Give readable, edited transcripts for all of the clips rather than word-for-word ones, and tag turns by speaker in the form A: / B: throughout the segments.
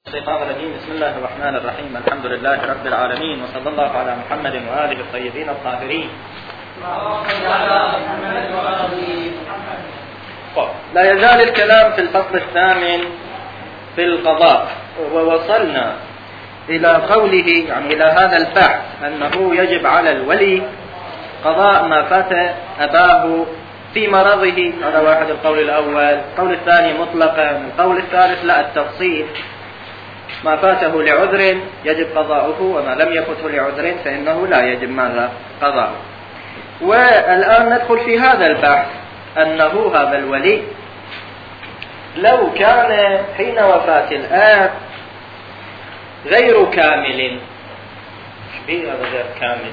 A: الشيطان الرجيم. بسم الله الرحمن الرحيم. الحمد لله رب العالمين، وصلى الله على محمد وآله الطيبين الطاهرين. لا يزال الكلام في الفصل الثامن في القضاء، ووصلنا إلى قوله يعني إلى هذا البحث أنه يجب على الولي قضاء ما فات أباه في مرضه. هذا واحد القول الأول. القول الثاني مطلقا. القول الثالث لا، التفصيل: ما فاته لعذر يجب قضاؤه، وما لم يفته لعذر فإنه لا يجب ماذا؟ قضاؤه. والآن ندخل في هذا البحث أنه هذا الولي لو كان حين وفاة الآب غير كامل. هذا غير كامل.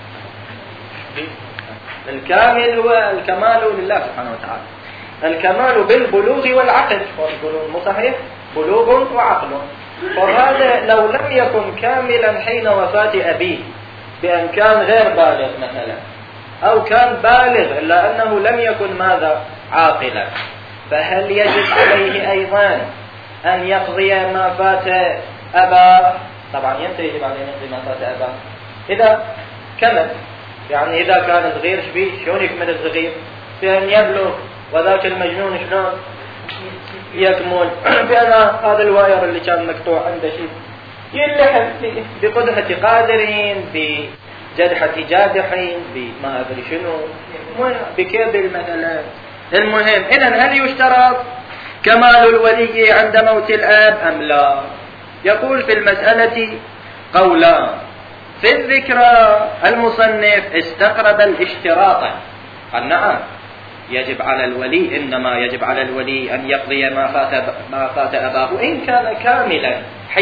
A: الكامل هو الكمال لله سبحانه وتعالى. الكمال بالبلوغ والعقل، والبلوغ صحيح بلوغ وعقل. وهذا لو لم يكن كاملا حين وفاة أبيه بأن كان غير بالغ مثلا، أو كان بالغ إلا أنه لم يكن ماذا؟ عاقلا، فهل يجب عليه أيضا أن يقضي ما فات أباه؟ طبعا يجب عليه أن يقضي ما فات أباه إذا كمل. يعني إذا كان صغير شلون يكمل الصغير؟ بأن يبلغ. وذاك المجنون شلون يكمل؟ بأن هذا الواير اللي كان مقطوع عنده شيء يلحم بقدحة قادرين، بجدحة جادحين، بما أدري شنو، بكبل مثلا. المهم، إذن هل يشترط كمال الولي عند موت الآب أم لا؟ يقول في المسألة قولان. في الذكرى المصنف استقرب الاشتراط، قال نعم يجب على الولي، إنما يجب على الولي أن يقضي ما فات أباه إن كان كاملا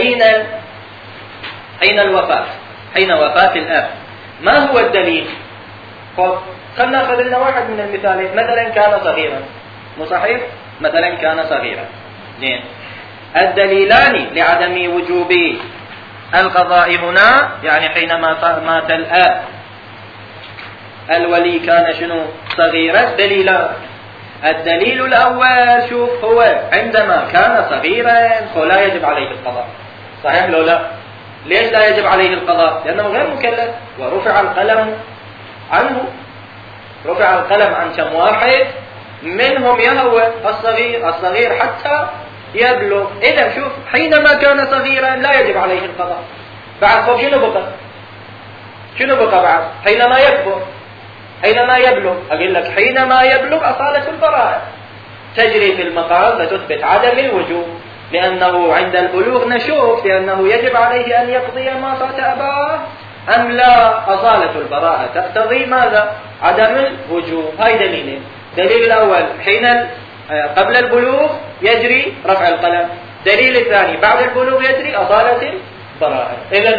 A: حين الوفاة، حين وفاة الأب. ما هو الدليل؟ خلنا نأخذ لنا واحد من المثالين. مثلا كان صغيرا، مو صحيح؟ مثلا كان صغيرا. زين، الدليلان لعدم وجوب القضاء هنا يعني حينما مات الأب الولي كان شنو؟ صغيرا. دليلان. الدليل الأول، شوف، هو عندما كان صغيرا فلا يجب عليه القضاء. صحيح لو لا؟ ليش لا يجب عليه القضاء؟ لأنه غير مكلف، ورفع القلم عنه. رفع القلم عن كم واحد منهم؟ يهوى الصغير حتى يبلغ. إذا شوف، حينما كان صغيرا لا يجب عليه القضاء. بعد فوق شنو بقى بعد؟ حينما يكبر، حينما يبلغ. أقول لك حينما يبلغ أصالة البراءة تجري في المقام فتثبت عدم الوجوب، لأنه عند البلوغ نشوف لأنه يجب عليه أن يقضي ما فات أباه أم لا. أصالة البراءة تقتضي ماذا؟ عدم الوجوب. هاي دليلين. دليل الأول حين قبل البلوغ يجري رفع القلم. دليل الثاني بعد البلوغ يجري أصالة البراءة. إذن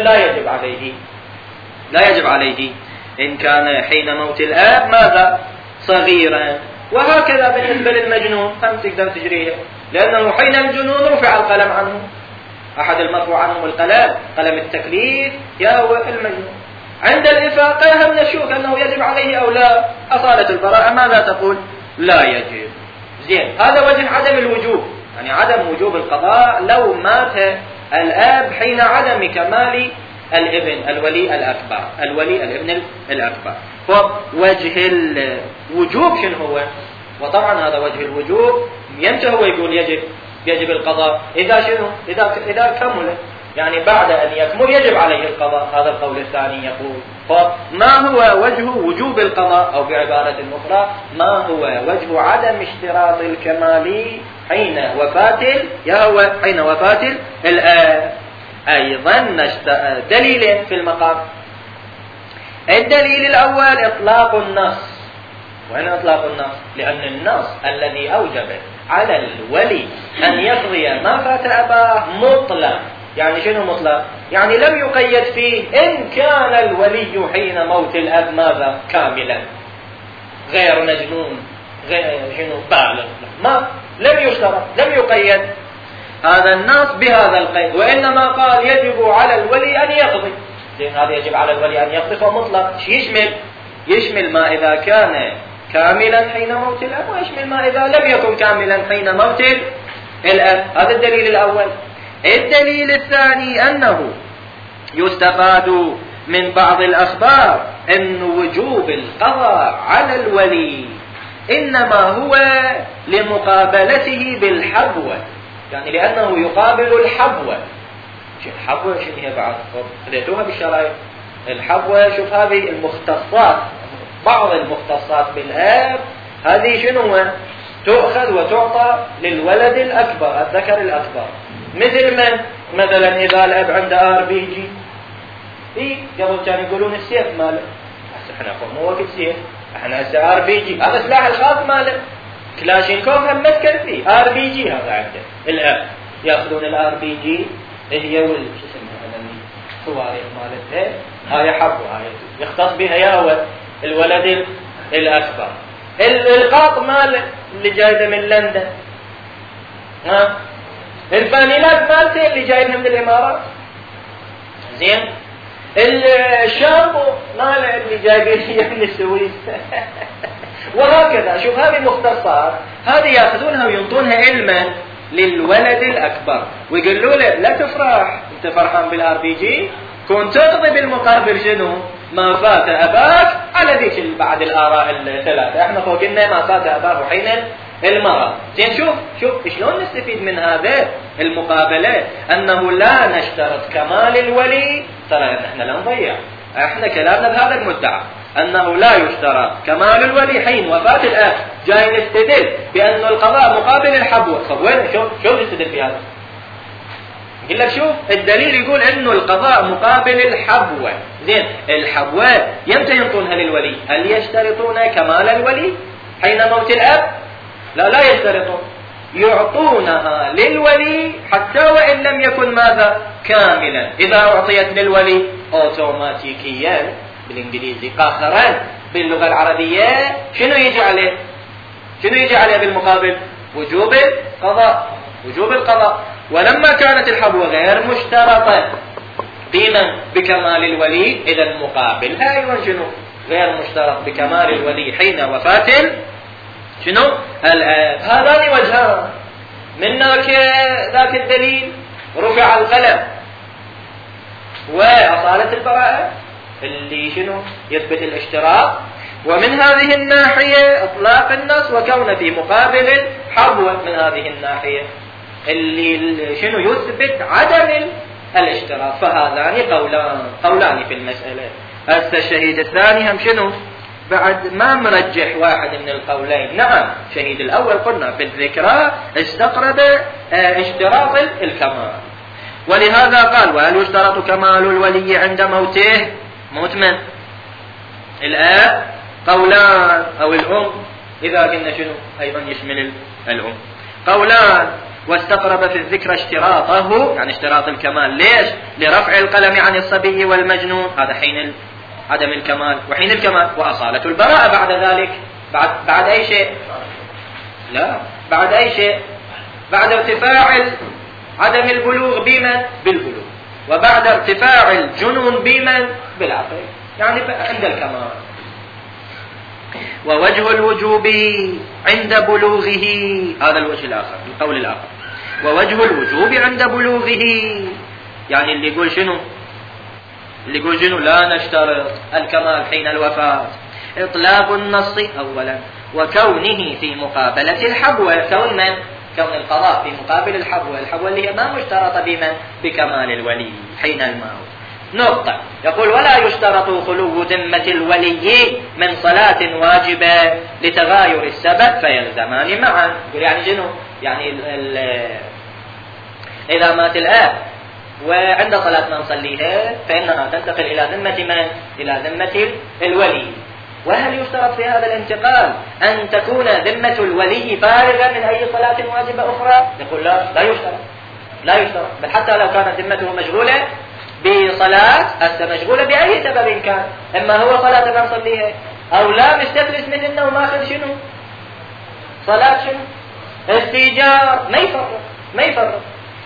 A: لا يجب عليه إن كان حين موت الآب ماذا؟ صغيرا. وهكذا بالنسبة للمجنون هم تقدر تجريه، لأنه حين الجنون رفع القلم عنه. أحد المرفوع عنهم القلم، قلم التكليف، يهوى المجنون. عند الإفاقة هم نشوف أنه يجب عليه أو لا. أصالة البراءة ماذا تقول؟ لا يجب. زين، هذا وجه عدم الوجوب، يعني عدم وجوب القضاء لو مات الآب حين عدم كمال الابن الولي الابن الأكبر. فوجه الوجوب شنو هو؟ وطبعا هذا وجه الوجوب يمتى هو يقول يجب القضاء؟ إذا شنو؟ إذا كمل، يعني بعد أن يكمل يجب عليه القضاء. هذا القول الثاني يقول. فما هو وجه وجوب القضاء؟ أو بعبارة أخرى، ما هو وجه عدم اشتراط الكمال حين وفاة الآب؟ أيضا دليلين في المقام. الدليل الأول إطلاق النص. وين إطلاق النص؟ لأن النص الذي أوجب على الولي أن يقضي ما فات أباه مطلق. يعني شنو مطلق؟ يعني لم يقيد فيه إن كان الولي حين موت الأب ماذا؟ كاملا، غير مجنون، غير شنو؟ بالغ. ما لم يشترط، لم يقيد هذا النص بهذا القيد، وإنما قال يجب على الولي أن يقضي. لأن هذا يجب على الولي أن يقضي فمطلق. يشمل ما إذا كان كاملا حين موت الأب، ويشمل ما إذا لم يكن كاملا حين موت الأب. هذا الدليل الأول. الدليل الثاني أنه يستفاد من بعض الأخبار أن وجوب القضاء على الولي إنما هو لمقابلته بالحبوة، يعني لأنه يقابل الحبوة. الحبوة شنو هي بعد؟ خذيتوها بالشرائع. الحبوة شوف هذه المختصات، بعض المختصات بالآب هذه شنو تؤخذ وتعطى للولد الأكبر الذكر الأكبر. مثل من مثلا إذا الأب عنده RPG قبل كانوا يقولون السيف ماله، احنا مو وقت سيف، احنا هسه RPG هذا سلاح الخاص ماله. كلاشينكوف هم مذكر فيه RPG هذا عنده الأب، يأخذون RPG هي شو اسمها الصواريخ مالتها، هاي حبوة هاي يختص بها يا الولد الأكبر. القاط مال اللي جايده من لندن، الفانيلات مالته اللي جايبها من الإمارات، زين، الشامبو ماله اللي جايبينه من السويس وهكذا. شوف هذه مختصات، هذه ياخذونها وينطونها علما للولد الأكبر ويقولوا له لا تفرح، انت فرحان بالRPG، كنت تقضي بالمقابل شنو؟ ما فات أباك على ذيك بعد الآراء الثلاثة. احنا فوقنا ما فات أباه حين المرض. زين، شوف شلون نستفيد من هذا المقابلة، أنه لا نشترط كمال الولي. ترى احنا لا نضيع، احنا كلامنا بهذا المدعى أنه لا يشترط كمال الولي حين وفاة الأب. جاي نستدل بأن القضاء مقابل الحبوة. طب وين شو نستدل في هذا؟ يقول لك شوف الدليل يقول انه القضاء مقابل الحبوة. زين، الحبوة يمتى ينطونها للولي؟ هل يشترطون كمال الولي حين موت الأب؟ لا يشترطون، يعطونها للولي حتى وإن لم يكن ماذا؟ كاملا. إذا أعطيت للولي أوتوماتيكيا بالإنجليزي قاهرا، باللغة العربية شنو يجي عليه بالمقابل؟ وجوب القضاء. ولما كانت الحبوة غير مشترطة بكمال الولي، إذا المقابل أيضا شنو؟ غير مشترط بكمال الولي حين وفاة شنو؟ الأب. هذان وجهان، منك ذاك الدليل رفع القلم وأصالة البراءة اللي شنو؟ يثبت الاشتراط، ومن هذه الناحية إطلاق النص وكون في مقابل الحبوة من هذه الناحية اللي شنو يثبت عدم الاشتراط. فهذان قولان في المسألة. هسه الشهيد الثاني هم شنو؟ بعد ما مرجح واحد من القولين. نعم، شهيد الأول قلنا في الذكرى استقرب اشتراط الكمال، ولهذا قال وهل يشترط كمال الولي عند موته؟ موت من؟ الآب. قولان أو الأم إذا قلنا شنو أيضا يشمل الأم. قولان، واستقرب في الذكر اشتراطه، يعني اشتراط الكمال. ليش؟ لرفع القلم عن الصبي والمجنون، هذا حين عدم الكمال، وحين الكمال وأصالة البراءة بعد ذلك. بعد أي شيء؟ لا، بعد أي شيء؟ بعد ارتفاع عدم البلوغ بمن؟ بالبلوغ، وبعد ارتفاع الجنون بمن؟ بالعقل، يعني عند الكمال. ووجه الوجوب عند بلوغه، هذا الوجه الآخر، القول الآخر. ووجه الوجوب عند بلوغه، يعني اللي يقول شنو لا نشترط الكمال حين الوفاة. إطلاق النص أولا، وكونه في مقابلة الحبوة. كون القضاء في مقابل الحبوة اللي هي ما مشترطة بمن؟ بكمال الولي حين الموت. نقطة. يقول ولا يشترط خلو ذمة الولي من صلاة واجبة لتغاير السبب فيلزمان معا. يقول يعني شنو؟ يعني إذا مات الآب وعند صلاة ما نصليها فإنها تنتقل إلى ذمة من؟ إلى ذمة الولي. وهل يشترط في هذا الانتقال أن تكون ذمة الولي فارغة من أي صلاة واجبة أخرى؟ يقول لا يشترط، بل حتى لو كانت ذمته مشغولة بصلاة مشغولة بأي سبب كان، إما هو صلاة ما نصليها أو لا مستفلس من إنه ماخذ شنو؟ صلاة شنو؟ استيجار، ما يفرق.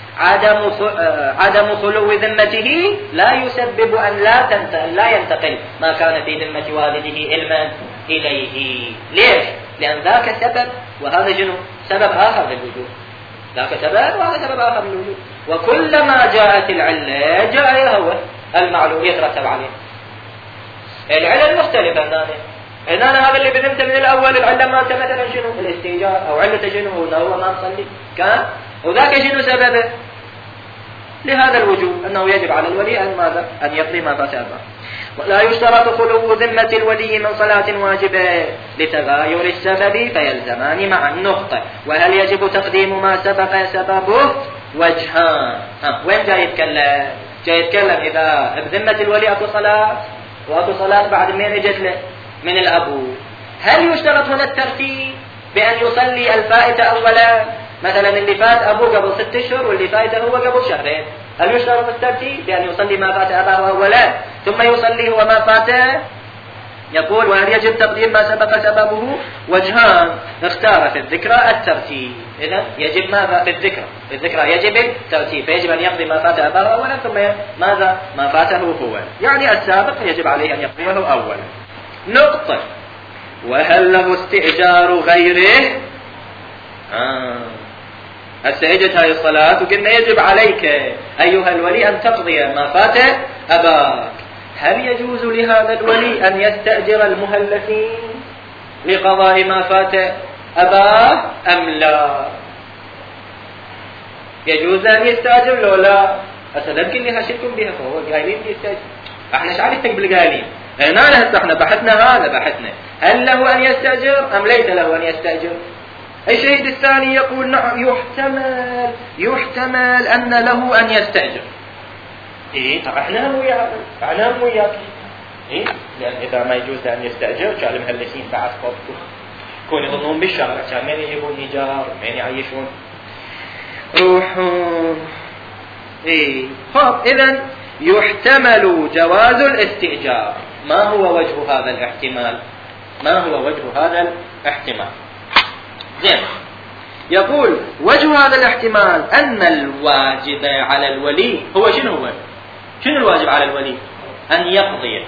A: عدم خلو ذمته لا يسبب أن لا ينتقل ما كان في ذمة والده علما إليه. ليش؟ لأن ذاك سبب وهذا شنو؟ سبب آخر للوجود. ذاك سبب وهذا سبب آخر للوجود. وكلما جاءت العلة جاء هو المعلوم يترتب عليه. العلل مختلفة هنا هذا اللي بذمته من الأول العلة مالته مثلا شنو؟ الاستئجار، أو علته شنو؟ هو ما مصلي كان، وذاك شنو سببه؟ لهذا الوجوب أنه يجب على الولي أن ماذا؟ أن يقضي ما فات أباه. ولا يشترط خلو ذمة الولي من صلاة واجبة لتغاير السبب فيلزمان مع النقطة. وهل يجب تقديم ما سبق سببه؟ وجهان. وين جاي يتكلم؟ جاي يتكلم إذا بذمة الولي أكو صلاة وأكو صلاة بعد مين اجت له؟ من الأبو. هل يشترط هنا الترتيب بأن يصلي الفائتة أولا؟ مثلا اللي فات أبوه قبل 6 أشهر واللي فائته هو قبل 2 شهرين. هل يشترط الترتيب بأن يصلي ما فات أباه أولا ثم يصلي هو ما فاته؟ يقول وهل يجب تقديم ما سبق سببه؟ وجهان اختار في الذكرى الترتيب. إذن يجب ماذا في الذكرى؟ في الذكرى يجب الترتيب، فيجب أن يقضي ما فات أباه أولا ثم ماذا؟ ما فاته هو، يعني السابق يجب عليه أن يقضيه أولا. نقطة. وهل له استئجار غيره؟ استأجت هذه الصلاة وقلنا يجب عليك أيها الولي أن تقضي ما فات أباك. هل يجوز لهذا الولي أن يستأجر المهلكين لقضاء ما فات أباه أم لا؟ يجوز أن يستأجر له لا؟ أسألك اللي هشلكم بها فهو قايلين يستأجر. احنا شعرفتك بالقايلين هنا احنا بحثنا هذا بحثنا هل له أن يستأجر أم ليس له أن يستأجر؟ الشهيد الثاني يقول نعم يحتمل أن له أن يستأجر. طب احنا هم وياك لأن إذا ما يجوز أن يستأجر كان المهلسين بعد كون يظنون بالشرع كان من يجيبون إيجار من يعيشون روحون. إذن يحتمل جواز الاستئجار. ما هو وجه هذا الاحتمال؟ زين. يقول وجه هذا الاحتمال أن الواجب على الولي هو شنو الواجب على الولي؟ أن يقضي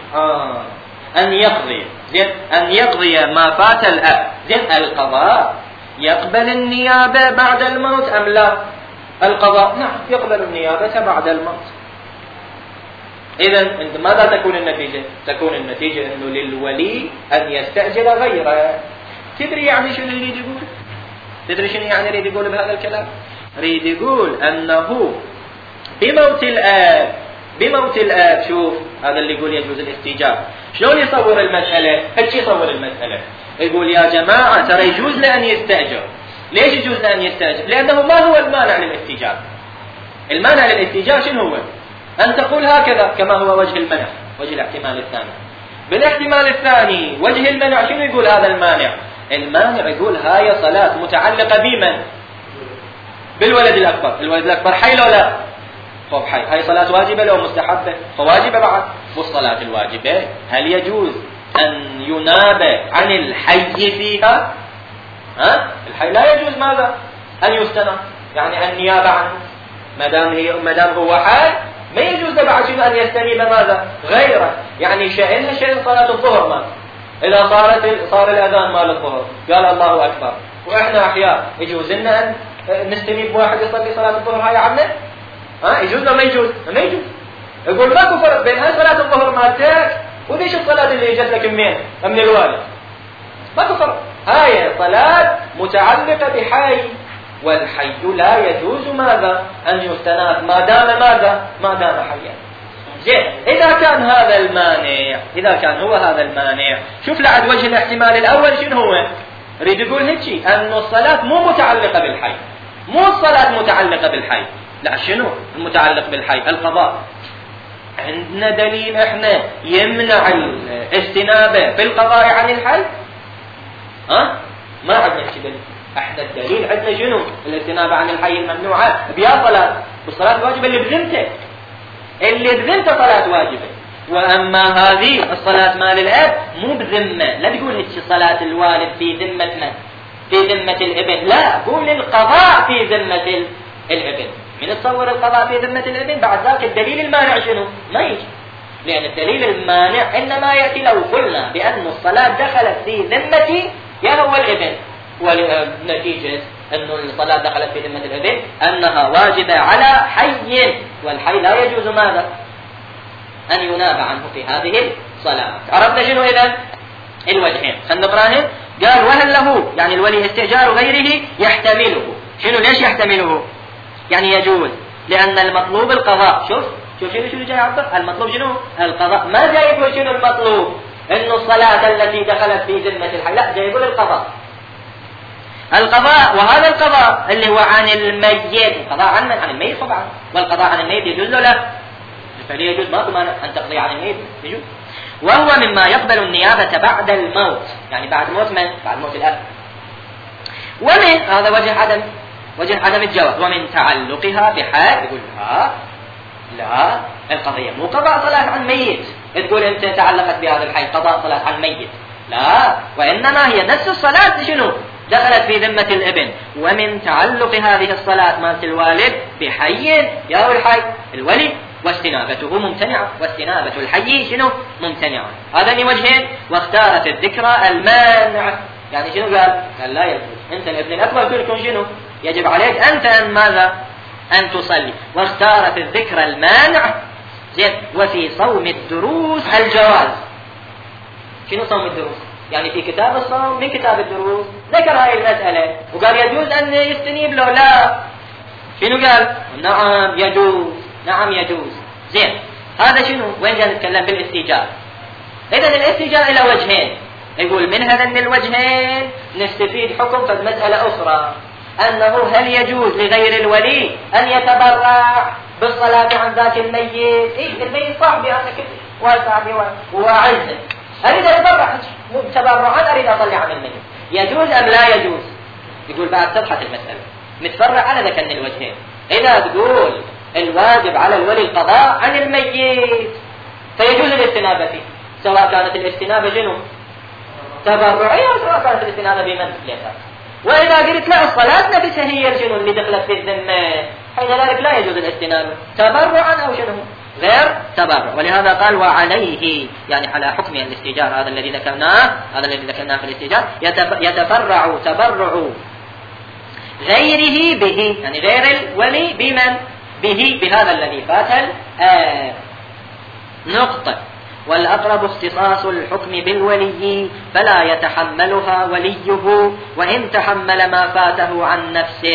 A: أن يقضي ما فات الأب. زين القضاء يقبل النيابة بعد الموت أم لا؟ القضاء نعم يقبل النيابة بعد الموت. إذن ماذا تكون النتيجة؟ تكون النتيجة أنه للولي أن يستأجر غيره. تدري يعني شنو اللي يقول؟ تدري شنو يعني يريد يقول بهذا الكلام؟ يريد يقول أنه بموت الآب شوف هذا اللي يقول يجوز الاستئجار. شلون يصور المسألة؟ هيك يصور المسألة. يقول يا جماعة ترى يجوز له أن يستأجر. ليش يجوز له أن يستأجر؟ لأنه ما هو المانع للاستئجار؟ المانع للاستئجار شنو هو؟ أن تقول هكذا كما هو وجه المنع، وجه الاحتمال الثاني. بالاحتمال الثاني وجه المنع شنو يقول هذا المانع؟ المانع يقول هاي صلاة متعلقة بمن؟ بالولد الأكبر. الولد الأكبر حي لو لا؟ طب حي. هاي صلاة واجبة لو مستحبة؟ فواجبة بعد. والصلاة الواجبة هل يجوز أن يناب عن الحي فيها؟ الحي لا يجوز ماذا؟ أن يستنى، يعني النيابة عنه. مدام هو حي ما يجوز بعد شنو أن يستنيب ماذا؟ غيره. يعني شأن صلاة الظهر ما إذا صار الأذان مال الظهر قال الله أكبر وإحنا أحياء يجوز لنا أن نستنيب واحد يصلي صلاة الظهر هاي عنه؟ يجوز ولا ما يجوز؟ ما يجوز. يقول ماكو فرق بين هاي صلاة الظهر مالتك وليش الصلاة اللي اجت لك من الوالد؟ ماكو فرق. هاي صلاة متعلقة بحي، والحي لا يجوز ماذا؟ أن يستناد ما دام حيا. زين إذا كان هو هذا المانع شوف لعد وجه الاحتمال الأول شنو هو؟ يريد يقول هيك أن الصلاة مو متعلقة بالحي، مو الصلاة متعلقة بالحي، لا شنو المتعلق بالحي؟ القضاء. عندنا دليل احنا يمنع الاستنابة في القضاء عن الحي؟ ما عندنا دليل. احنا الدليل عندنا شنو؟ الاستنابة عن الحي الممنوعة بيا صلاة، والصلاة الواجبة اللي بذمته صلاة واجبة. وأما هذه الصلاة مال الأب مو بذمة. لا تقول هيك صلاة الوالد في ذمة من؟ في ذمة الابن. لا، قول القضاء في ذمة الابن. من تصور القضاء في ذمة الابن بعد ذلك الدليل المانع شنو؟ ما يجي. لأن الدليل المانع إنما يأتي لو قلنا بأن الصلاة دخلت في ذمة يا هو الابن، ونتيجة
B: أنه الصلاة دخلت في ذمة الابن أنها واجبة على حي، والحي لا يجوز ماذا؟ أن يناب عنه في هذه الصلاة. عرفنا شنو إذن الوجهين؟ خلنا إبراهيم قال وهل له يعني الولي استئجار غيره يحتمله. شنو ليش يحتمله؟ يعني يجوز، لأن المطلوب القضاء. شوف شنو جاي عبد المطلوب شنو؟ القضاء. ما جاي يقول شنو المطلوب؟ إنه الصلاة التي دخلت في ذمة الحي، لا، جاي يقول القضاء. وهذا القضاء اللي هو عن الميت. القضاء عن الميت طبعا، والقضاء عن الميت يجوز له لا، فليه يجوز، ما مانع أن تقضي عن الميت، يجوز. وهو مما يقبل النيابة بعد الموت، يعني بعد موت من؟ بعد موت الأب. ومن هذا وجه عدم الجواز. ومن تعلقها بحال، يقول لا القضية مو قضاء صلاة عن ميت، تقول أنت تعلقت بهذا الحي قضاء صلاة عن ميت، لا، وإنما هي نفس الصلاة شنو؟ دخلت في ذمة الابن. ومن تعلق هذه الصلاة مالت الوالد بحي، يا الحي الولي، واستنابته ممتنعة، واستنابة الحي شنو؟ ممتنعة. هذان وجهين. واختارت الذكرى المانع، يعني شنو قال لا يجوز. أنت الابن الأكبر تكون شنو؟ يجب عليك أنت أن ماذا؟ أن تصلي. واختارت الذكرى المانع. زين. وفي صوم الدروس الجواز. شنو صوم الدروس؟ يعني في كتاب الصوم من كتاب الدروس ذكر هاي المسألة وقال يجوز أن يستنيب له. لا، شنو قال؟ نعم يجوز، نعم يجوز. زين. هذا شنو؟ وين جاء نتكلم بالاستيجاب. إذن الاستيجاب إلى وجهين. يقول من هذين الوجهين نستفيد حكم في مسألة أخرى، أنه هل يجوز لغير الولي أن يتبرع بالصلاة عن ذاك الميت؟ الميت صاحبي أنا كنت وصاحبي وأعزه، أريد أتبرع تبرعا، أريد أصلي عن الميت، يجوز أم لا يجوز؟ يقول بعد تبحث المسألة متفرع على ذكر الوجهين. إذا تقول الواجب على الولي القضاء عن الميت فيجوز الاستنابة فيه، سواء كانت الاستنابة شنو؟ تبرعية، سواء كانت الاستنابة بمنزلتها. وإذا قلت لا، الصلاة نفسها هي شنو اللي دخلت في الذمة، حين ذلك لا يجوز الاستنابة تبرعا أو شنو غير تبرع. ولهذا قال وعليه، يعني على حكم الاستئجار، هذا الذي ذكرناه في الاستئجار، يتبرع تبرع غيره به، يعني غير الولي بمن؟ به، بهذا الذي فات نقطة. والأقرب اختصاص الحكم بالولي، فلا يتحملها وليه وإن تحمل ما فاته عن نفسه.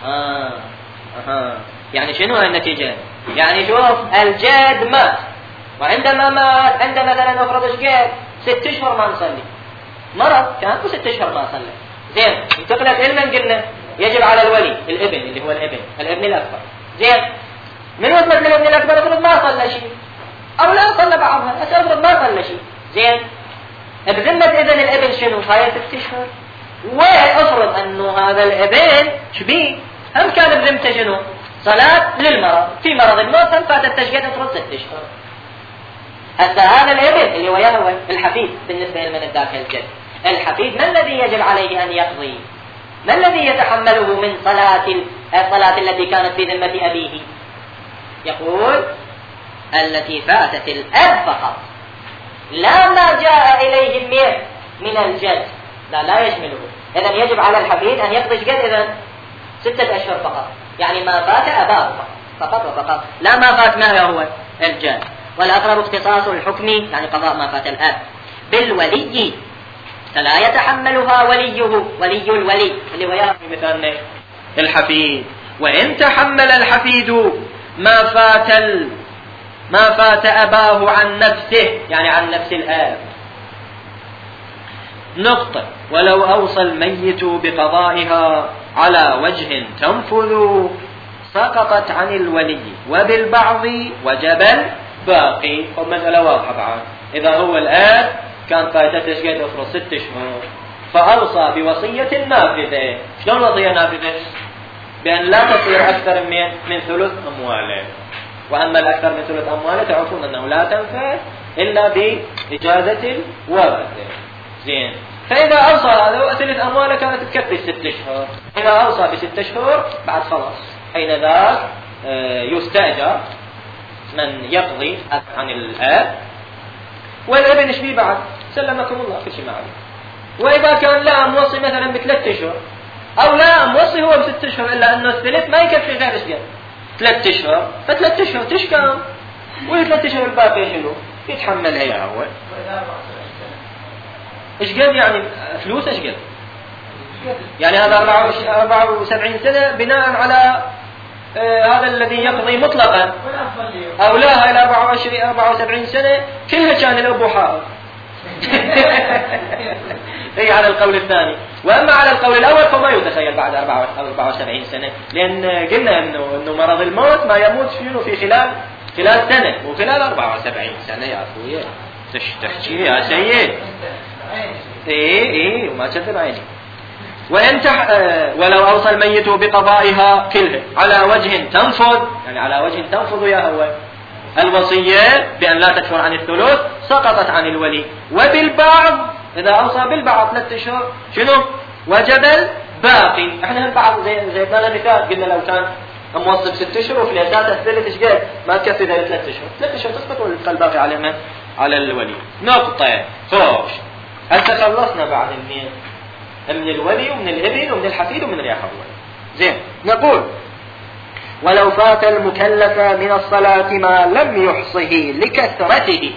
B: يعني شنو النتيجة؟ يعني شوف، الجد مات، وعندما مات عنده مثلا نفرض قد 6 أشهر ما نصلي، مرض كان 6 أشهر ما صلى. زين، انتقلت علما قلنا يجب على الولي الابن، اللي هو الابن الأكبر. زين، من وصلت للابن الأكبر افرض ما صلى شيء أو لا صلى بعضها، افرض ما صلى شيء. زين، بذمة إذن الابن شنو؟ هاي 6 أشهر. وافرض أنه هذا الابن شبيه هم كان بذمته شنو؟ صلاة للمرض، في مرض الموت هم فاتت تشقيد افرض 6 أشهر. هذا الابن اللي هو يهوى الحفيد بالنسبة لمن ذاك الجد، الحفيد ما الذي يجب عليه أن يقضي؟ ما الذي يتحمله من الصلاة التي كانت في ذمة أبيه؟ يقول التي فاتت الأب فقط، لا ما جاء إليه الميت من الجد، لا يشمله. إذن يجب على الحفيد أن يقضي قد إذن 6 أشهر فقط، يعني ما فات أباه فقط وفقط، لا ما فات ما هو الجد. والأقرب اختصاص الحكم، يعني قضاء ما فات الأب بالولي، فلا يتحملها وليه، ولي الولي اللي هو يأخذ مثلا الحفيد. وإن تحمل الحفيد ما فات أباه عن نفسه، يعني عن نفس الآب. نقطة. ولو أوصى الميت بقضائها على وجه تنفذ سقطت عن الولي، وبالبعض وجب الباقي. مسألة واضحة بعد. إذا هو الآب كان قاعدة تشقيد أخرى 6 أشهر فأوصى بوصية نافذة. شلون وصية نافذة؟ بأن لا تصير أكثر من ثلث أمواله، وأما الأكثر من ثلث أمواله تعرفون أنه لا تنفذ إلا بإجازة الورثة. زين، فإذا أوصى هذا ثلث أمواله كانت تكفي 6 أشهر. إذا أوصى ب6 أشهر بعد خلاص، حين ذاك يستأجر من يقضي عن الآب، والابن ايش بيه بعد؟ سلمكم الله كل شيء معه. وإذا كان لا موصي مثلا ب3 أشهر أو لا موصي هو ب6 أشهر، إلا أنه الثلث ما يكفي غير إيش قد 3 أشهر، ف3 أشهر تشكم، وال3 أشهر الباقي شنو؟ يتحملها يا هو. إيش قد يعني فلوس إيش قد؟ يعني هذا 74 سنة بناء على هذا الذي يقضي مطلقا، أو لا هاي 74 سنة كلها كان الأبو حائض. هي على القول الثاني. وأما على القول الأول فما يتخيل بعد 74 سنة، لأن قلنا إنه مرض الموت ما يموت في خلال سنة وخلال 74 سنة يا أخوي. تحكي يا سيد. إيه وما كذب عيني. ولو أوصى الميت بقضائها كلها على وجه تنفذ، يعني على وجه تنفذ يا هو الوصية بأن لا تكفر عن الثلث، سقطت عن الولي. وبالبعض إذا أوصى بالبعض 3 أشهر شنو؟ وجب الباقي. احنا البعض زي بدنا مثال، قلنا لو كان موصي ب6 أشهر وفي الأساس الثلث إيش قد؟ ما تكفي ذا 3 أشهر، 3 أشهر تسقط ويبقى الباقي على من؟ على الولي. نقطة. خوش هسه خلصنا بعد من الولي ومن الابن ومن الحفيد ومن رياح الولي. زين نقول ولو فات المكلف من الصلاة ما لم يحصه لكثرته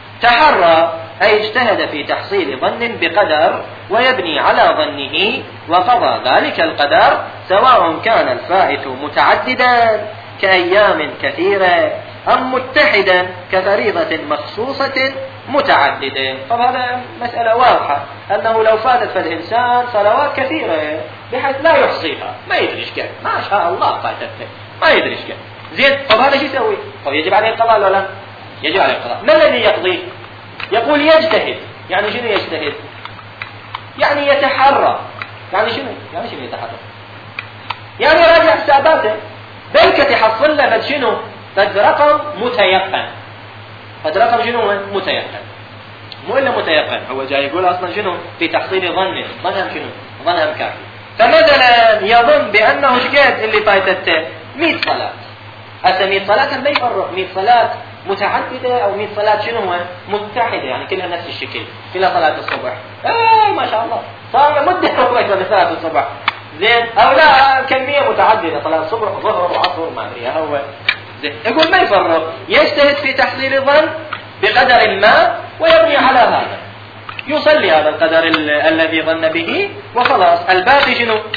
B: تحرى، أي اجتهد في تحصيل ظن بقدر ويبني على ظنه وقضى ذلك القدر، سواء كان الفائت متعددا كأيام كثيرة أم متحدا كفريضة مخصوصة متعددة. طب هذا مسألة واضحة، أنه لو فاتت فالإنسان صلوات كثيرة بحيث لا يحصيها، ما يدري ايش قد، ما شاء الله فاتته ما يدري ايش قد. زين طب هذا شو يسوي؟ طب يجب عليه القضاء ولا لا؟ يجب عليه القضاء. ما الذي يقضيه؟ يقول يجتهد. يعني شنو يجتهد؟ يعني يتحرى. يعني شنو يتحرى؟ يعني راجع حساباته، بلكة تحصل له بد شنو؟ بد رقم متيقن. بد رقم شنو متيقن، مو إلا متيقن. هو جاي يقول أصلا شنو في تحصيل ظنهم شنو؟ ظنهم كافي. فمثلا يظن بأنه شقد اللي فايتته 100 صلاة، هسه 100 صلاة ما يفرق 100 صلاة متعددة أو 100 صلاة شنو متحدة، يعني كلها نفس الشكل، كلها صلاة الصبح. ما شاء الله صار مدة طويلة صلاة الصبح. زين أو لا كمية متعددة، صلاة الصبح وظهر وعصر ما أدري هو. زين يقول ما يفرق، يجتهد في تحصيل الظن بقدر ما ويبني على هذا، يصلي هذا القدر الذي ظن به وخلاص. الباقي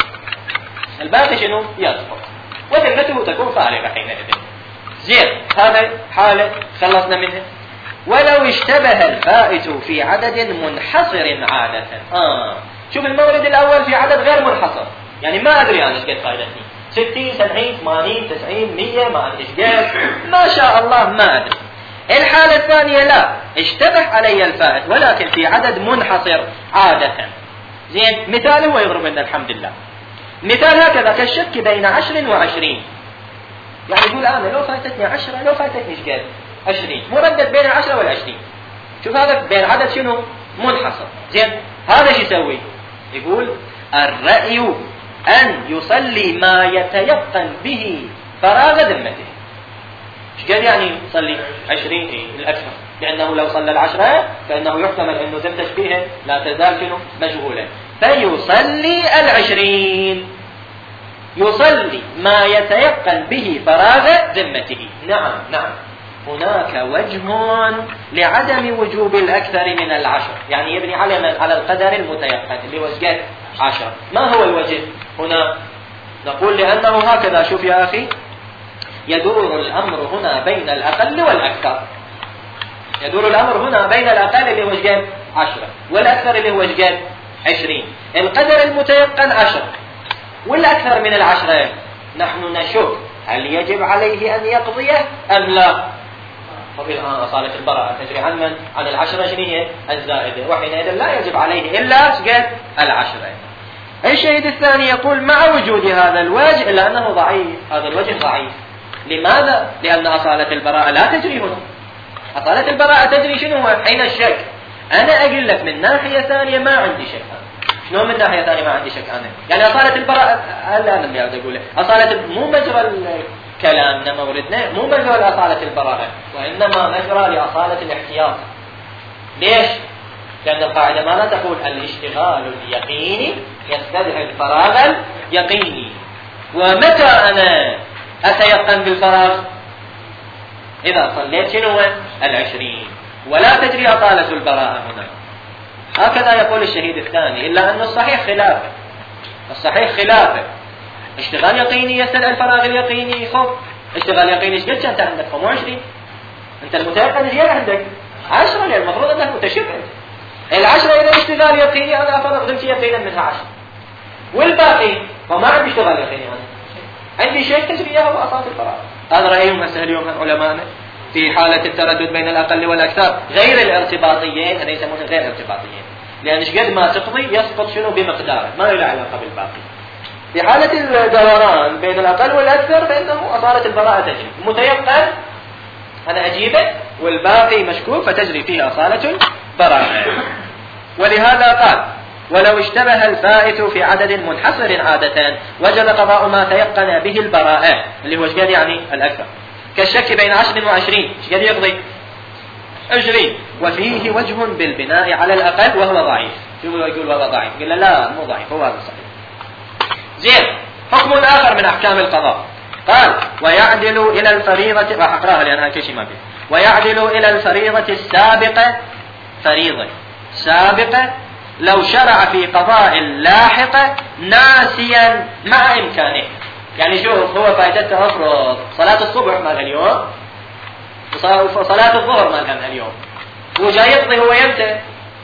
B: شنو يسقط وذمته تكون فارغة حينئذ. زين هذا حالة خلصنا منها. ولو اشتبه الفائت في عدد منحصر عادة، شوف المورد الأول في عدد غير منحصر، يعني ما أدري أنا ايش قد فائدتني 60 70 80 90 100 ما أدري ايش قد، ما شاء الله ما أدري. الحالة الثانية لا، اشتبه علي الفائت ولكن في عدد منحصر عادة. زين مثال هو يضرب لنا الحمد لله، مثال هكذا كالشك بين 10 و20، يعني يقول أنا لو فاتتني 10 لو فاتتني ايش قد 20، مردد بين 10 وال20. شوف هذا بين عدد شنو منحصر. زين هذا شو يسوي؟ يقول الرأي أن يصلي ما يتيقن به فراغ ذمته. ايش قال يعني يصلي 20 الأكثر، لأنه لو صلى 10 فإنه يحتمل أنه ذمته فيها لا تزال شنو مشغولة، فيصلي 20، يصلي ما يتيقن به فراغ ذمته. نعم هناك وجه لعدم وجوب الأكثر من 10، يعني يبني على القدر المتيقن اللي هو قد 10. ما هو الوجه هنا؟ نقول لأنه هكذا. شوف يا أخي، يدور الأمر هنا بين الأقل والأكثر. يدور الأمر هنا بين الأقل اللي هو قد 10 والأكثر اللي هو قد 20. القدر المتيقن 10 والأكثر من 10 نحن نشك هل يجب عليه أن يقضيه أم لا. طب الآن أصالة البراءة تجري عن من؟ عن 10 شنو هي الزائدة، وحينئذ لا يجب عليه إلا قد 10. الشهيد الثاني يقول مع وجود هذا الوجه إلا أنه ضعيف، هذا الوجه ضعيف. لماذا؟ لأن أصالة البراءة لا تجري هنا. أصالة البراءة تجري شنو حين الشك. أنا أقول لك من ناحية ثانية ما عندي شك. شنو من ناحية ثانية ما عندي شك أنا؟ يعني أصالة البراءة هلا أنا اللي أقوله أصالة مو مجرى كلامنا موردنا مو مجرى لأصالة البراءة، وإنما مجرى لأصالة الاحتياط. ليش؟ لأن القاعدة ماذا تقول؟ الاشتغال اليقيني يستدعي الفراغ اليقيني. ومتى أنا أتيقن بالفراغ؟ إذا صليت شنو 20 ولا تجري أطالة البراءة هنا. هكذا يقول الشهيد الثاني، إلا أن الصحيح خلافه. الصحيح خلافه. اشتغال يقيني يستدعي الفراغ اليقيني. خب اشتغال يقيني ايش قد انت عندك؟ 25. انت المتيقن ايش عندك؟ 10. يعني المفروض انك متشبع. ال10 اذا اشتغال يقيني انا افرغ ذمتي يقينا منها 10. والباقي فما عندي اشتغال يقيني انا. عندي شيء تجري اياه هو اصابع الفراغ. هذا رايهم هسه اليوم علماءنا في حالة التردد بين الأقل والأكثر غير الارتباطيين. هذا يسمونه غير ارتباطيين، لأن ايش قد ما تقضي يسقط شنو بمقداره، ما له علاقة بالباقي. في حالة الدوران بين الأقل والأكثر فإنه أصالة البراءة تجري. المتيقن أنا أجيبه والباقي مشكوك فتجري فيه أصالة البراءة. ولهذا قال: ولو اشتبه الفائت في عدد منحصر عادة وجب قضاء ما تيقن به البراءة، اللي هو ايش قد يعني الأكثر، كالشك بين 10 و20 ايش قد يقضي 20. وفيه وجه بالبناء على الأقل وهو ضعيف. شو يقول هذا ضعيف؟ قال لا مو ضعيف، هو هذا صحيح. زين. حكم آخر من أحكام القضاء قال: ويعدل إلى الفريضة، راح أقراها لأنها كل شيء ما فيه. ويعدل إلى الفريضة السابقة، فريضة سابقة، لو شرع في قضاء لاحقة ناسيا مع إمكانه. يعني شوف، هو فائدته أفرض صلاة الصبح مالها اليوم وصلاة الظهر مالها اليوم، وجاي يقضي هو يمتى؟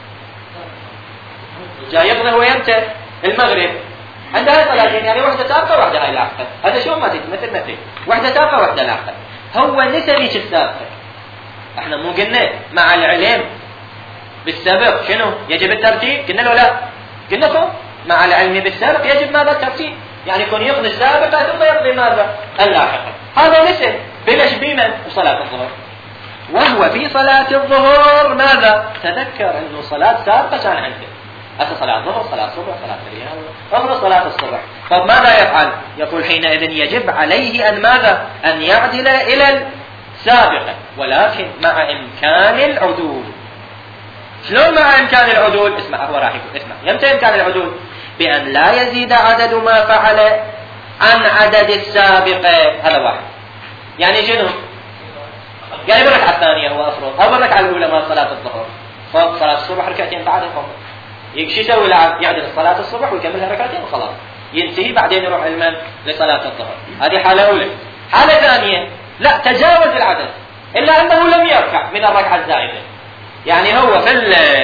B: جاي يقضي هو يمتى؟ المغرب. عندها صلاتين، يعني واحدة سابقة وواحدة هاي لاحقة. هذا شو ما تجي مثل واحدة سابقة وواحدة لاحقة. هو نسى ذيك السابقة. احنا مو قلنا مع العلم بالسابق شنو يجب الترتيب؟ قلنا له لا، قلنا فوق مع العلم بالسابق يجب ماذا الترتيب؟ يعني يكون يقضي السابقة ثم يقضي ماذا اللاحقة. هذا نسى بلش بمن؟ وصلاة الظهر. وهو في صلاة الظهر ماذا؟ تذكر انه صلاة سابقة كان عنده. أتى صلاة الظهر، صلاة الصبح، صلاة الرياض، أفرض صلاة الصبح. طب ماذا يفعل؟ يقول حينئذ يجب عليه أن ماذا؟ أن يعدل إلى السابقة، ولكن مع إمكان العدول. شلون مع إمكان العدول؟ اسمع، هو راح يقول اسمع، يمتى إمكان العدول؟ بأن لا يزيد عدد ما فعل عن عدد السابقة. هذا واحد. يعني شنو؟ يعني بالركعة الثانية هو أفرض، أو بالركعة الأولى مال صلاة الظهر، فوق صلاة الصبح ركعتين بعدها فوق. شو يسوي؟ يعدل صلاة الصبح ويكملها ركعتين وخلاص، ينتهي بعدين يروح المن لصلاة الظهر. هذه حالة أولى. حالة ثانية لا، تجاوز العدد إلا أنه لم يركع من الركعة الزائدة، يعني هو في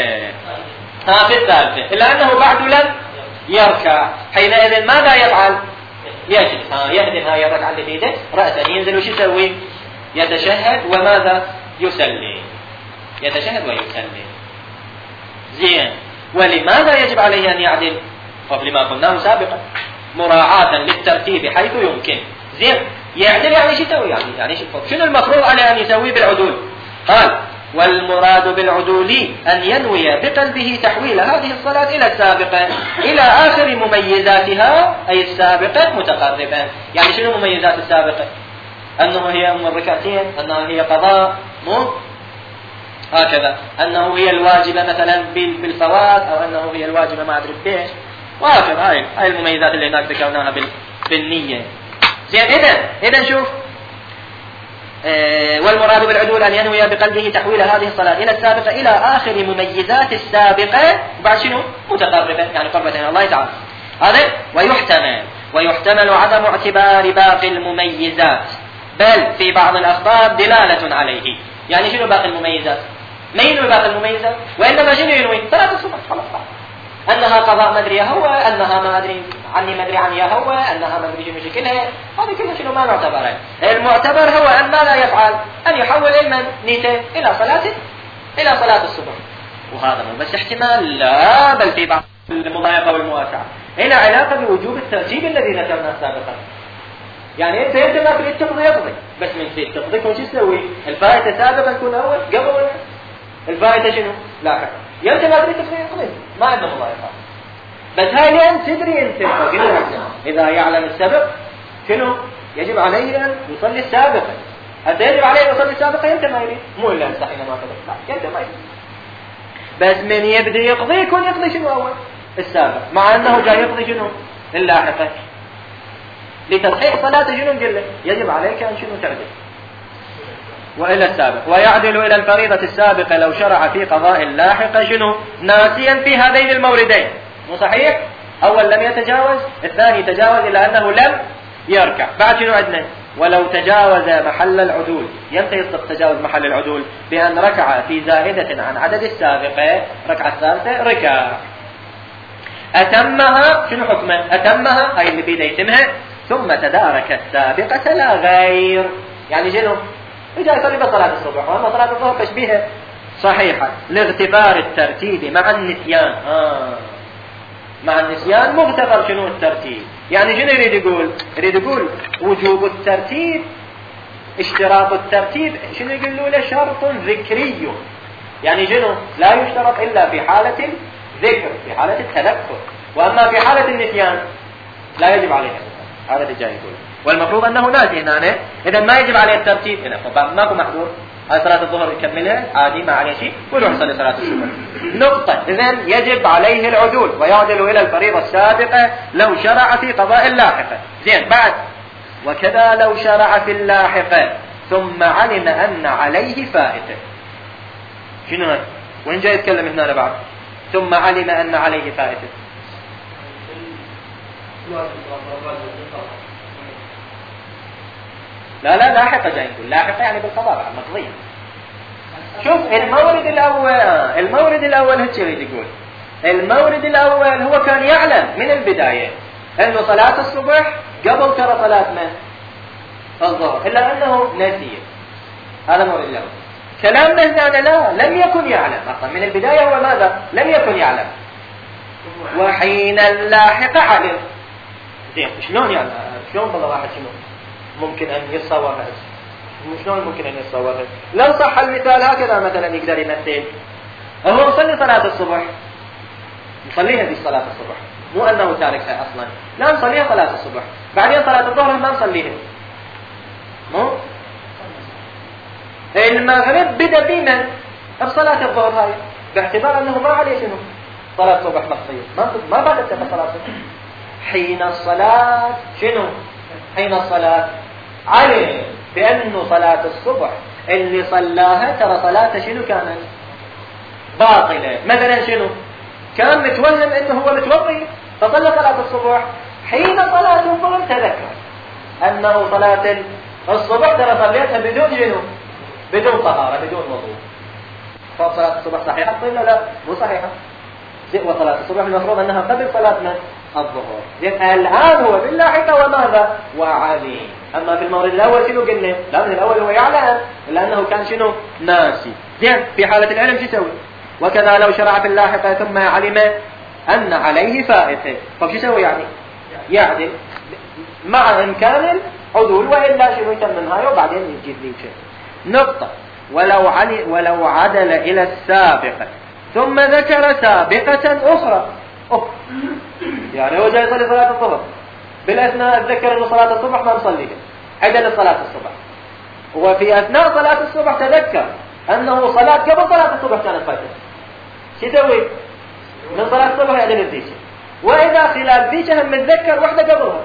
B: الثالثة إلا أنه بعد لم يركع. حينئذ ماذا يفعل؟ يجلس، يهدم هاي الركعة اللي بيده رأسا، ينزل وش يسوي؟ يتشهد وماذا؟ يسلم. يتشهد ويسلم. زين. ولماذا يجب عليه أن يعدل؟ قبل ما قلناه سابقا، مراعاة للترتيب حيث يمكن. زين. يعدل يعني شو يسوي؟ يعني شنو المفروض عليه أن يسوي بالعدول؟ قال: والمراد بالعدول أن ينوي بقلبه تحويل هذه الصلاة إلى السابقة إلى آخر مميزاتها، أي السابقة متقربة. يعني شنو مميزات السابقة؟ أنه هي أم الركعتين، أنها هي قضاء، مو هكذا، أنه هي الواجبة مثلا بالفوات، أو أنه هي الواجبة ما أدري بإيش، وهكذا. هاي المميزات اللي هناك ذكرناها بالنية. زين. إذن شوف، والمراد بالعدول أن ينوي بقلبه تحويل هذه الصلاة إلى السابقة إلى آخر مميزات السابقة، وبعد شنو؟ متقربة، يعني قربة إلى الله تعالى. هذا. ويحتمل عدم اعتبار باقي المميزات، بل في بعض الأخبار دلالة عليه. يعني شنو باقي المميزات؟ ما ينوي باقي المميزات، وإنما شنو ينوي؟ صلاة الصبح خلاص، أنها قضاء ما أدري هو، أنها ما أدري عني ما أدري عن هو، أنها ما أدري شنو شكلها. هذا كله شنو ما نعتبره. المعتبر هو أن ماذا يفعل؟ أن يحول المن نيته إلى صلاة الصبح. وهذا مو بس احتمال، لا، بل في بعض المضايقة والمواسعة إلى علاقة بوجوب الترتيب الذي ذكرناه سابقا. يعني أنت ما تريد تقضي، بس من تريد تقضي كل شيء تسوي؟ الفائتة سابقا تكون أول قبل الفائتة شنو؟ لاحقا. أنت ما تريد تقضي، ما عندنا مضايقة. بس هاي لأن تدري أنت إذا يعلم السبب شنو يجب عليه أن يصلي السابقة. حتى يجب عليه أن يصلي السابقة أنت ما يريد، مو إلا أنت حينما تقضي، أنت ما يريد.
A: بس من يبدأ يقضي يكون يقضي شنو أول؟ السابق، مع أنه جاي يقضي شنو؟ اللاحقة. لتصحيح صلاته شنو نقول له؟ يجب عليك أن شنو تعدل وإلى السابق، ويعدل إلى الفريضة السابقة لو شرع في قضاء اللاحقة شنو؟ ناسيا في هذين الموردين. مو صحيح؟ أول لم يتجاوز، الثاني تجاوز إلى أنه لم يركع. بعد شنو عندنا؟ ولو تجاوز محل العدول. يمتى يصدق تجاوز محل العدول؟ بأن ركع في زائدة عن عدد السابقة، ركعة الثالثة ركع. أتمها شنو حكمه؟ أتمها أي اللي بيده يتمها، ثم تدارك السابقة لا غير. يعني شنو؟ إذا يصلي بصلاة الصبح، وأما صلاة الظهر تشبيهه صحيحة لاغتبار الترتيب مع النسيان. مع النسيان مغتبر شنو الترتيب؟ يعني شنو يريد يقول؟ يريد يقول وجوب الترتيب، اشتراط الترتيب شنو يقولوا له؟ شرط ذكري. يعني شنو؟ لا يشترط إلا في حالة الذكر، في حالة التذكر، وأما في حالة النسيان لا يجب عليه. هذا اللي جاي يقول، والمفروض أنه ناسي هنا، إذا ما يجب عليه الترتيب هنا، فماكو محظور. هاي صلاة الظهر يكملها عادي ما عليه شيء، ويروح يصلي صلاة الصبح. نقطة. إذن يجب عليه العدول، ويعدل إلى الفريضة السابقة لو شرع في قضاء اللاحقة. زين. بعد وكذا لو شرع في اللاحقة ثم علم أن عليه فائتة. شنو هذا؟ وين جاي يتكلم هنا بعد؟ ثم علم أن عليه فائتة. لا لاحقة جاي يقول، لاحقة يعني بالقضاء مقضية. شوف المورد الأول هيك يريد يقول. المورد الأول هو كان يعلم من البداية أنه صلاة الصبح قبل ترى صلاة من؟ الظهر، إلا أنه نسي. هذا مورد الأول. كلامنا هنا لا، لم يكن يعلم أصلا من البداية. هو ماذا؟ لم يكن يعلم. وحين اللاحق علم. زين. شلون يعني؟ شلون بالله واحد شنو ممكن أن يتصورها؟ شلون ممكن أن يتصورها؟ لو صح المثال هكذا مثلا يقدر يمثل. هو يصلي صلاة الصبح، نصليها هذه صلاة الصبح، مو أنه تاركها أصلا، لا نصليها صلاة الصبح. بعدين صلاة الظهر ما نصليها، مو المغرب بدأ بمن؟ بصلاة الظهر هاي، باعتبار أنه ما عليه شنو؟ صلاة الصبح مقصية، ما بعد صلاة الصبح. حين الصلاة شنو؟ حين الصلاة علم بأنه صلاة الصبح اللي صلاها ترى صلاة شنو كانت؟ باطلة. مثلا شنو؟ كان متوهم أنه هو متوضي فصلى صلاة الصبح، حين صلاة الظهر تذكر أنه صلاة الصبح ترى صليتها بدون شنو؟ بدون طهارة، بدون وضوء. فصلاة الصبح صحيحة؟ طيب لا مو صحيحة. وصلاة الصبح المفروض أنها قبل صلاة الظهر. زين. الآن هو باللاحقة وماذا؟ وعلي. أما في المورد الأول شنو قلنا؟ لا، من الأول هو يعلم لأنه كان شنو؟ ناسي. زين. في حالة العلم شو يسوي؟ وكذا لو شرع في اللاحقة ثم علم أن عليه فائتة، طب شو يسوي يعني؟ يعدل مع إمكان العدول، وإلا شنو يتمم هاي وبعدين يجيب لي شيء. نقطة. ولو عدل إلى السابقة ثم ذكر سابقة أخرى. يعني هو جاي يصلي صلاة الظهر، بالأثناء أتذكر أنه صلاة الصبح ما نصليها، عدل صلاة الصبح، وفي أثناء صلاة الصبح تذكر أنه صلاة قبل صلاة الصبح كانت فاتت. شو يسوي؟ من صلاة الصبح يعدل الذيشة، وإذا خلال ذيشة هم متذكر واحدة قبلها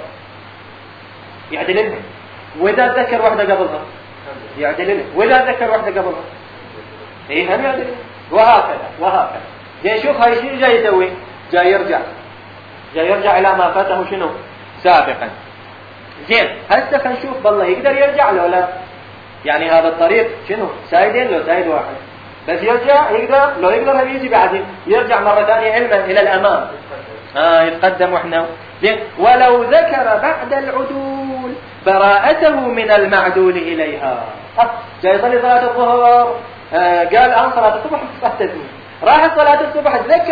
A: يعدلها، وإذا تذكر واحدة قبلها يعدلها، وإذا تذكر واحدة قبلها إيه هم يعدلها، وهكذا. زين. شوف هاي شنو جاي يسوي؟ جاي يرجع إلى ما فاته شنو؟ سابقا. زين. هسه خلينا نشوف بالله يقدر يرجع له لا؟ يعني هذا الطريق شنو؟ سايدين لو سايد واحد، بس يرجع يقدر، لو يقدر يجي بعدين يرجع مرة ثانية علما إلى الأمام. يتقدم وإحنا. زين. ولو ذكر بعد العدول براءته من المعدول إليها. جاي يصلي صلاة الظهر، قال أنا صلاة الصبح استهتزني، راح صلاة الصبح تذكر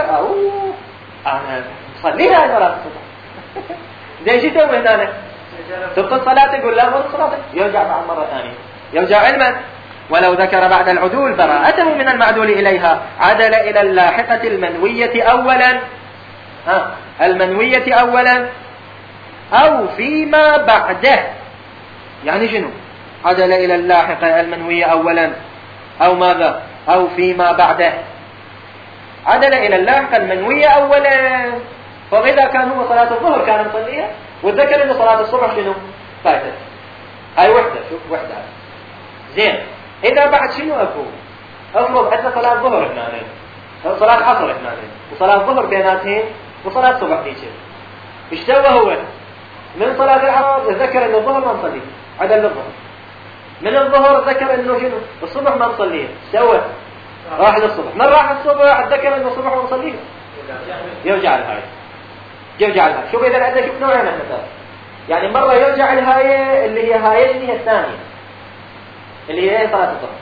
A: أنا صليها صلاة الصبح. زين. شو يسوي هنا؟ تبطل صلاته، يقول لا مو صلاته، يرجع بعد مرة ثانية، يرجع علما. ولو ذكر بعد العدول براءته من المعدول إليها عدل إلى اللاحقة المنوية أولا، المنوية أولا أو فيما بعده. يعني شنو؟ عدل إلى اللاحقة المنوية أولا أو ماذا؟ أو فيما بعده. عدل إلى اللاحقة المنوية أولا. فإذا كان هو صلاة الظهر كان مصليها، وتذكر إنه صلاة الصبح شنو فاتت. هاي وحدة، شوف وحدة. زين، إذا بعد شنو أكون؟ أفرض عندنا صلاة ظهر اثنين، صلاة عصر اثنين، وصلاة ظهر بيناتهم، وصلاة صبح ديشين. إيش سوى هو؟ من صلاة العصر ذكر إنه الظهر ما نصليه، عدل للظهر. من الظهر ذكر إنه شنو؟ الصبح ما نصليه، سوى راح للصبح. من راح الصبح ذكر إنه الصبح ما نصليه، يرجع الهاي. يرجع الهاي. شوف إذا عندنا شوف نوعين احنا صار. يعني مرة يرجع الهاي اللي هي هاي اللي هي الثانية، اللي هي صلاة الظهر.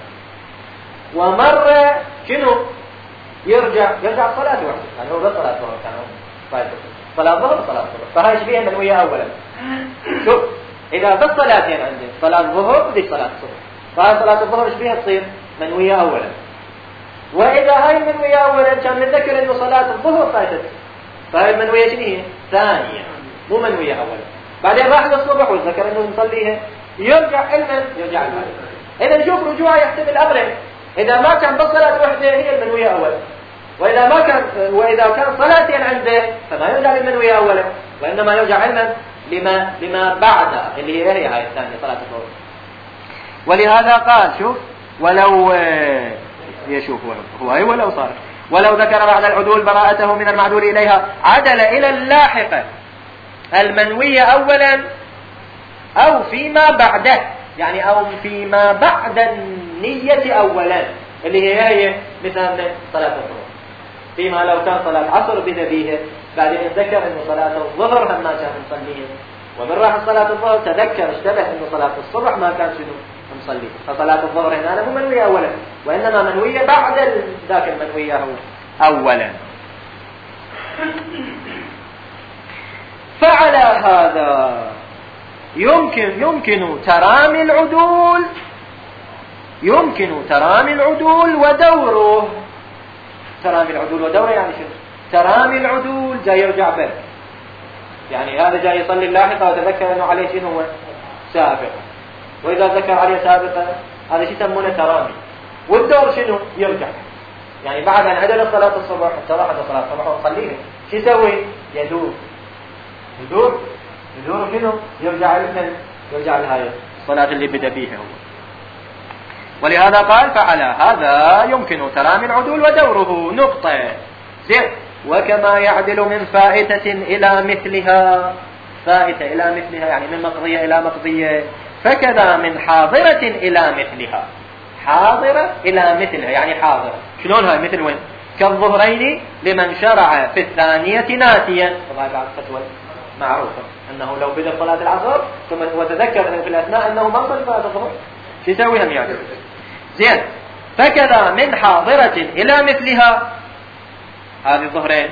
A: ومرة شنو؟ يرجع صلاة واحدة. يعني هو بس صلاة الظهر كان فايدة. صلاة الظهر وصلاة الصبح. فهاي شبيهة منوية أولا. شوف إذا بس صلاتين عندي، صلاة الظهر ودي صلاة الصبح، فهاي صلاة الظهر شبيهة تصير منوية أولا. وإذا هاي المنوية أولا كان نتذكر إنه صلاة الظهر فاتت، فهاي المنوية شنو هي؟ ثانية، مو منوية أولا. بعدين راح للصبح وذكر إنه نصليها، يرجع علما يرجع المال. إذا نشوف رجوعه يحتمل أمرين. إذا ما كان بس صلاة واحدة هي المنوية أولا، وإذا كان صلاتين عنده فما يرجع للمنوية أولا، وإنما يرجع علما لما بعد اللي هي هاي الثانية صلاة الظهر. ولهذا قال شوف ولو يشوف هو ولو صار ولو ذكر بعد العدول براءته من المعدول إليها عدل إلى اللاحقة المنوية أولا أو فيما بعده، يعني أو فيما بعد النية أولا اللي هي مثلا صلاة الظهر. فيما لو كان صلاة عصر بدا بيها، بعدين ذكر أنه صلاة الظهر هم ما كان مصليها، ومن راح صلاة الظهر تذكر اشتبه أنه صلاة الصبح ما كان شنو مصلي. فصلاة الظهر هنا مو منوية أولا، وإنما منوية بعد ذاك المنوية أولا. فعلى هذا يمكن ترامي العدول ودوره. ترامي العدول ودوره يعني شنو؟ ترامي العدول جاي يرجع به، يعني هذا جاي يصلي اللاحقة وتذكر أنه عليه شنو هو سابقة، وإذا ذكر عليه سابقة هذا شيء يسمونه ترامي. والدور شنو؟ يرجع، يعني بعد أن عدل صلاة الصبح حتى راح صلاة الصبح وصليها شو يسوي؟ يدور شنو؟ يرجع لهاي الصلاة اللي بدأ بيها هو. ولهذا قال فعلى هذا يمكن ترامي العدول ودوره نقطة. زين، وكما يعدل من فائتة إلى مثلها، فائتة إلى مثلها يعني من مقضية إلى مقضية، فكذا من حاضرة إلى مثلها. حاضرة إلى مثلها يعني حاضرة، شلون هاي؟ مثل وين؟ كالظهرين لمن شرع في الثانية ناسيا. طبعا بعد فتوى معروفة أنه لو بدأ صلاة العصر ثم وتذكر في الأثناء أنه ما صلى صلاة الظهر شو يسوي؟ هم يعدل. زين، فكذا من حاضرة إلى مثلها هذه الظهرين،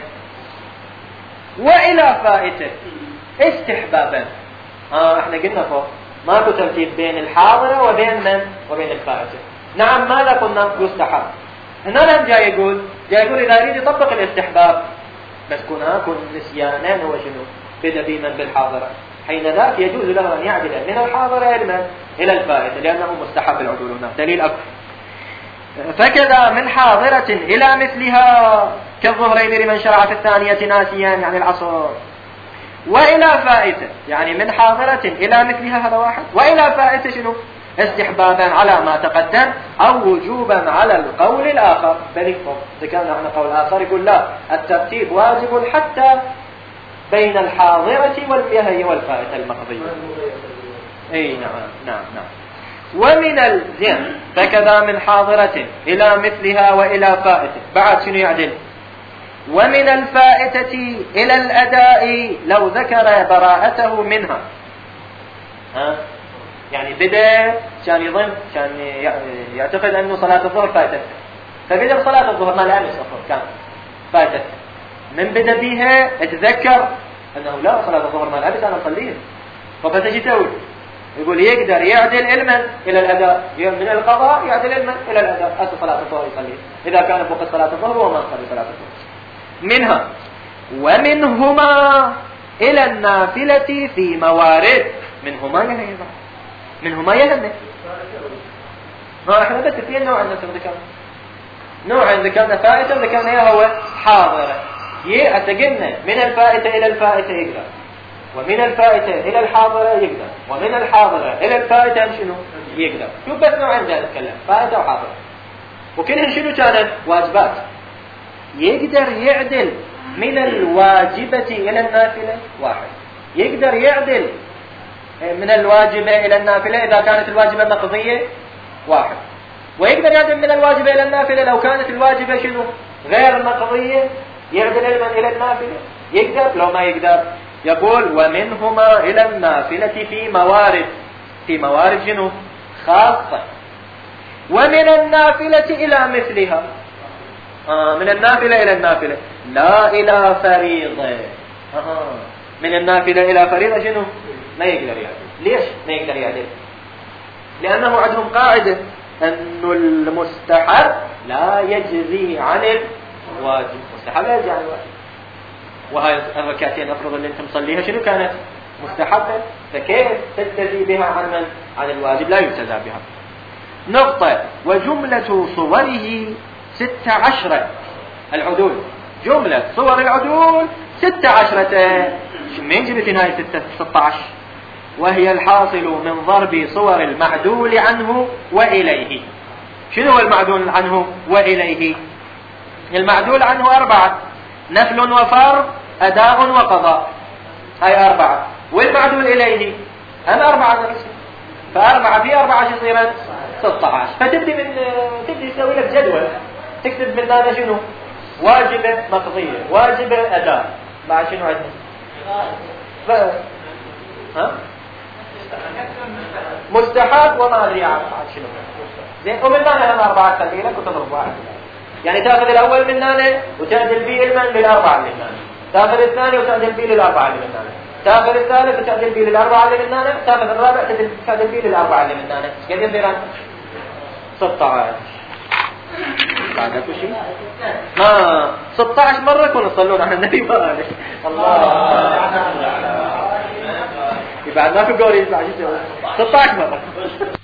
A: وإلى فائتة استحبابا. احنا قلنا فوق ماكو ترتيب بين الحاضرة وبين الفائتة. نعم، ماذا قلنا؟ يستحب. هنا لم جاي يقول إذا يريد يطبق الاستحباب بس كن نسيانا هو شنو؟ بدأ بمن بالحاضرة، حين ذاك يجوز له أن يعدل من الحاضرة إلى الفائتة لأنه مستحب العدول. هنا دليل أكثر. فكذا من حاضرة إلى مثلها كالظهرين لمن شرع في الثانية ناسيا يعني العصر، وإلى فائتة يعني من حاضرة إلى مثلها هذا واحد، وإلى فائتة شنو؟ استحبابا على ما تقدم أو وجوبا على القول الآخر. بل ذكرنا عن قول آخر يقول لا، الترتيب واجب حتى بين الحاضرة والفائتة المقضية. أي نعم. ومن الزين فكذا من حاضرة إلى مثلها وإلى فائتة. بعد شنو يعدل؟ ومن الفائتة إلى الأداء لو ذكر براءته منها. يعني بدأ كان يظن كان يعتقد أنه صلاة الظهر فاتت، فبدأ صلاة الظهر ما لأمس الظهر كان فاتت. من بدأ بيها اتذكر أنه لا، صلاة الظهر ما لأمس أنا أصليها. فبس ايش يسوي؟ يقول يقدر يعدل علما إلى الأداء، من القضاء يعدل علما إلى الأداء. أصل صلاة الظهر يصلي إذا كان فوق صلاة الظهر وما يصلي صلاة الظهر. منها ومنهما إلى النافلة في موارد. منهما يهمه. ما احنا بس في النوع عندنا ذكر نوعين، ذكرنا فائتة وذكرنا إياه هو حاضرة. قلنا من الفائتة إلى الفائتة يقدر، ومن الفائتة إلى الحاضرة يقدر، ومن الحاضرة إلى الفائتة شنو يقدر. شوف بس نوعين جاي نتكلم، فائتة وحاضرة، وكلهن شنو كانت؟ واجبات. يقدر يعدل من الواجبة إلى النافلة واحد، يقدر يعدل من الواجبة إلى النافلة إذا كانت الواجبة مقضية واحد، ويقدر يعدل من الواجبة إلى النافلة لو كانت الواجبة شنو غير مقضية، يعدل إلى النافلة يقدر. لو ما يقدر يقول ومنهما إلى النافلة في موارد شنو خاصة، ومن النافلة إلى مثلها. من النافلة إلى النافلة لا إلى فريضة. من النافلة إلى فريضة شنو ما يقدر يعدل. ليش ما يقدر يعدل؟ لأنه عندهم قاعدة أن المستحب لا يجزي عن الواجب، مستحب لا يجزي عن الواجب. وهاي الركعتين أفرض اللي أنت مصليها شنو كانت مستحبة، فكيف تجزي بها عن الواجب؟ لا يجزى بها. نقطة. وجملة صوره 16 العدول، جملة صور العدول 16. من جبت نهاية 16؟ وهي الحاصل من ضرب صور المعدول عنه وإليه. شنو هو المعدول عنه وإليه؟ المعدول عنه 4: نفل وفرض، أداء وقضاء، هاي 4. والمعدول إليه هم 4 نفسه، ف4 في 4 يصير 16. فتبدي تسوي لك جدول، تكتب من هذا شنو واجبة مقضية، واجبة أداء، مع شنو عندنا مستحب وما أدري عن شنو زين. ومن هنا هم 4 تخلي لك وتضرب واحد، يعني تأخذ الأول من هنا وتعدل به للأربعة اللي من هنا، تأخذ الثاني وتعدل به للأربعة اللي من هنا، تأخذ الثالث وتعدل به للأربعة اللي من هنا، تأخذ الرابع تعدل به للأربعة اللي من هنا. قد يصير 16. بعد كل شيء 16 مرة كنا نصلون على النبي وآله. الله بعد ما في قولي 16 مرة.